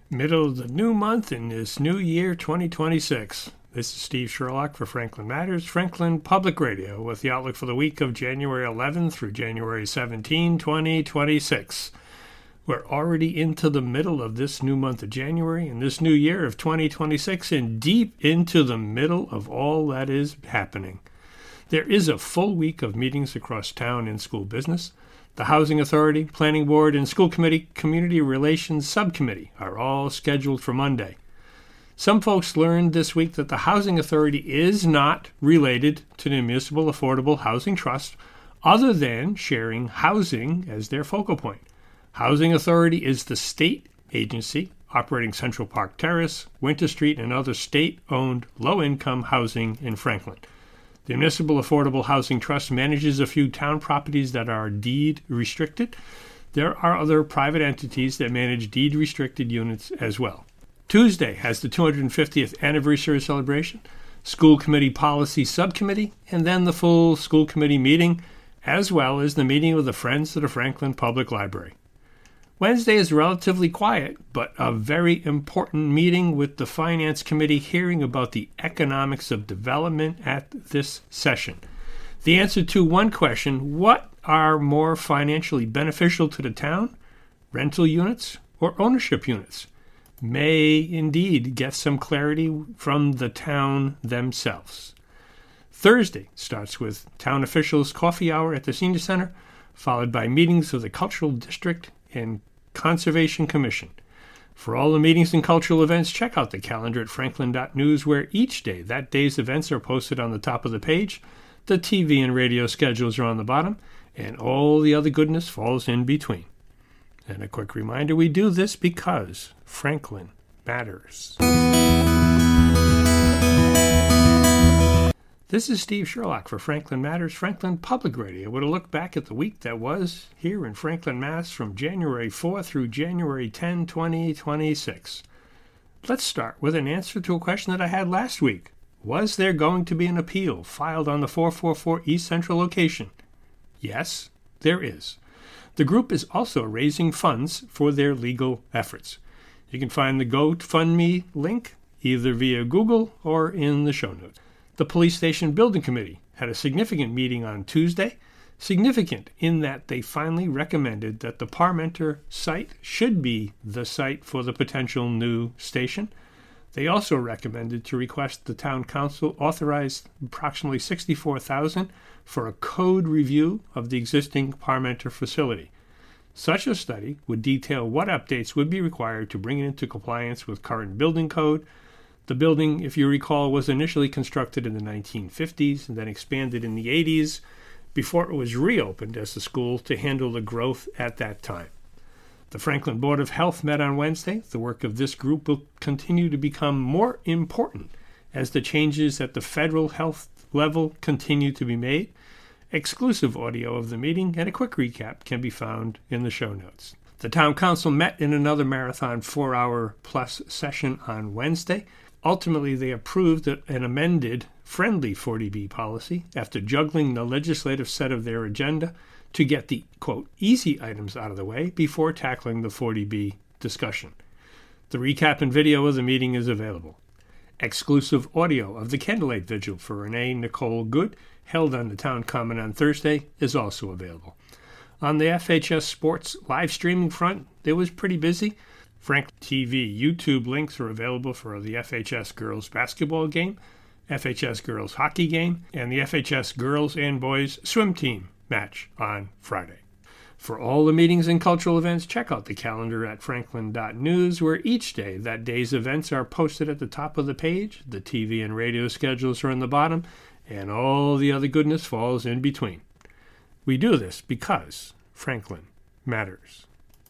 Middle of the new month in this new year, 2026. This is Steve Sherlock for Franklin Matters, Franklin Public Radio, with the outlook for the week of January 11 through January 17, 2026. We're already into the middle of this new month of January and this new year of 2026 and deep into the middle of all that is happening. There is a full week of meetings across town and school business. The Housing Authority, Planning Board, and School Committee Community Relations Subcommittee are all scheduled for Monday. Some folks learned this week that the Housing Authority is not related to the Municipal Affordable Housing Trust, other than sharing housing as their focal point. Housing Authority is the state agency operating Central Park Terrace, Winter Street, and other state-owned low-income housing in Franklin. The Municipal Affordable Housing Trust manages a few town properties that are deed restricted. There are other private entities that manage deed restricted units as well. Tuesday has the 250th anniversary celebration, School Committee Policy Subcommittee, and then the full school committee meeting, as well as the meeting of the Friends of the Franklin Public Library. Wednesday is relatively quiet, but a very important meeting with the Finance Committee hearing about the economics of development at this session. The answer to one question, what are more financially beneficial to the town, rental units or ownership units, may indeed get some clarity from the town themselves. Thursday starts with town officials' coffee hour at the Senior Center, followed by meetings of the Cultural District and Conservation Commission. For all the meetings and cultural events, check out the calendar at franklin.news, where each day that day's events are posted on the top of the page. The TV and radio schedules are on the bottom, and all the other goodness falls in between. And a quick reminder, we do this because Franklin matters. This is Steve Sherlock for Franklin Matters, Franklin Public Radio, with a look back at the week that was here in Franklin, Mass. From January 4 through January 10, 2026. Let's start with an answer to a question that I had last week. Was there going to be an appeal filed on the 444 East Central location? Yes, there is. The group is also raising funds for their legal efforts. You can find the GoFundMe link either via Google or in the show notes. The Police Station Building Committee had a significant meeting on Tuesday, significant in that they finally recommended that the Parmenter site should be the site for the potential new station. They also recommended to request the town council authorize approximately $64,000 for a code review of the existing Parmenter facility. Such a study would detail what updates would be required to bring it into compliance with current building code. The building, if you recall, was initially constructed in the 1950s and then expanded in the 80s before it was reopened as a school to handle the growth at that time. The Franklin Board of Health met on Wednesday. The work of this group will continue to become more important as the changes at the federal health level continue to be made. Exclusive audio of the meeting and a quick recap can be found in the show notes. The Town Council met in another marathon 4-hour-plus session on Wednesday. Ultimately, they approved an amended friendly 40B policy after juggling the legislative set of their agenda to get the, quote, easy items out of the way before tackling the 40B discussion. The recap and video of the meeting is available. Exclusive audio of the Candlelight Vigil for Renee Nicole Good, held on the Town Common on Thursday, is also available. On the FHS Sports live streaming front, it was pretty busy. Franklin TV YouTube links are available for the FHS Girls Basketball game, FHS Girls Hockey game, and the FHS Girls and Boys Swim Team match on Friday. For all the meetings and cultural events, check out the calendar at franklin.news, where each day that day's events are posted at the top of the page. The TV and radio schedules are on the bottom, and all the other goodness falls in between. We do this because Franklin matters.